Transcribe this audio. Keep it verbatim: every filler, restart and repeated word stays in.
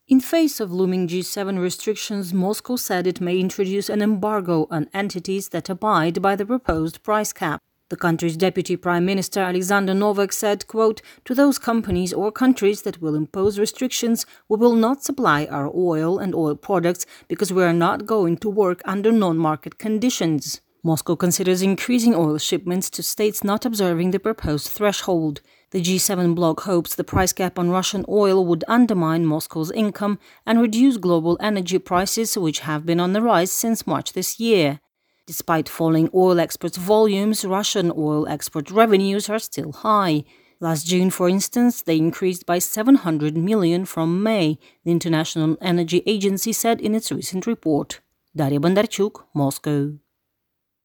In face of looming G seven restrictions, Moscow said it may introduce an embargo on entities that abide by the proposed price cap. The country's Deputy Prime Minister Alexander Novak said, quote, "To those companies or countries that will impose restrictions, we will not supply our oil and oil products because we are not going to work under non-market conditions." Moscow considers increasing oil shipments to states not observing the proposed threshold. The G seven bloc hopes the price cap on Russian oil would undermine Moscow's income and reduce global energy prices, which have been on the rise since March this year. Despite falling oil exports volumes, Russian oil export revenues are still high. Last June, for instance, they increased by seven hundred million from May, the International Energy Agency said in its recent report. Daria Bondarchuk, Moscow.